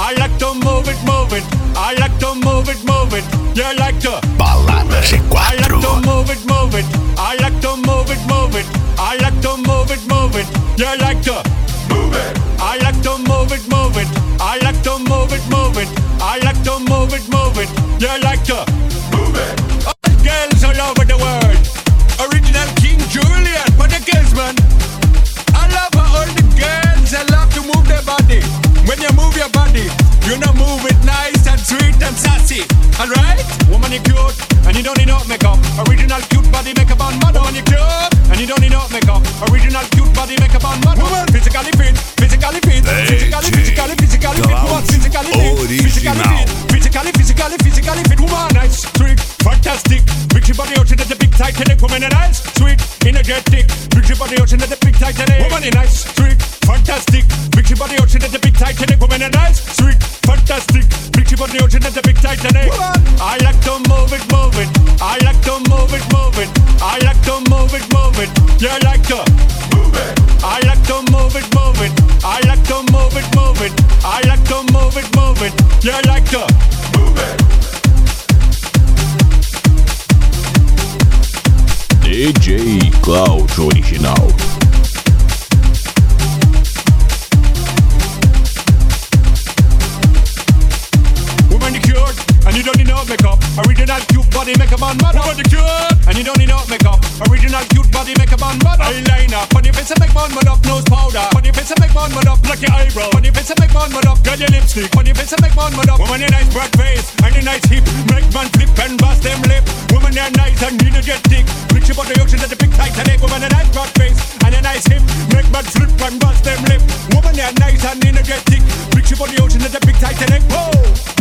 I like to move it, move it. I like to move it, move it. You like to Ballata C4. I like to move it, move it. I like to move it, move it. I like to move it, move it. You like to move it. I like to move it, move it. I like to move it, move it. I like to move it, move it. You like to move it. All the girls all over the world. Original King Julian for the girls, man. I love how all the girls they love to move their body. When you move your body, you know move it nice and sweet and sassy. Alright? Woman, you cute and you don't need no makeup. Original cute body makeup on model. Woman, you cute and you don't need no makeup. Original cute body makeup on model. Woman, physically fit, physically fit, physically fit. Woman, physically fit, physically fit. Woman, nice, sweet, fantastic. Big body ocean at the big Titanic. Woman, nice, sweet, energetic. Big body ocean at the big Titanic. Woman, nice, sweet, fantastic. Big body ocean at the big Titanic. Woman, nice, sweet, fantastic. Big body ocean at the big Titanic. I like to move it, move it. I like to move it, move it. I like to move it, move it. You like to move it. I like to move it, move it. I like to move it, move it. I like to move it, move it. You like to move it. DJ Cloud Original. Woman, you cute and you don't need no makeup. Original cute body makeup on model. Woman, you cute and you don't need no makeup. Original cute body makeup on model. Eyeliner, on your face and make one mud up. Nose powder, on your face and make one mud up. Like your eyebrow, on your face and make one mud up. Girl, your lipstick, on your face and make one mud up. Woman, you nice broad face and a nice hip. Make man flip and bust them lip. Woman, you're nice and energetic. Rich about the ocean at the big Titanic. Woman, a nice broad face and a nice hip. Make man flip and bust them lip. Woman, you're nice and energetic. Rich about the ocean at the big Titanic. Whoa.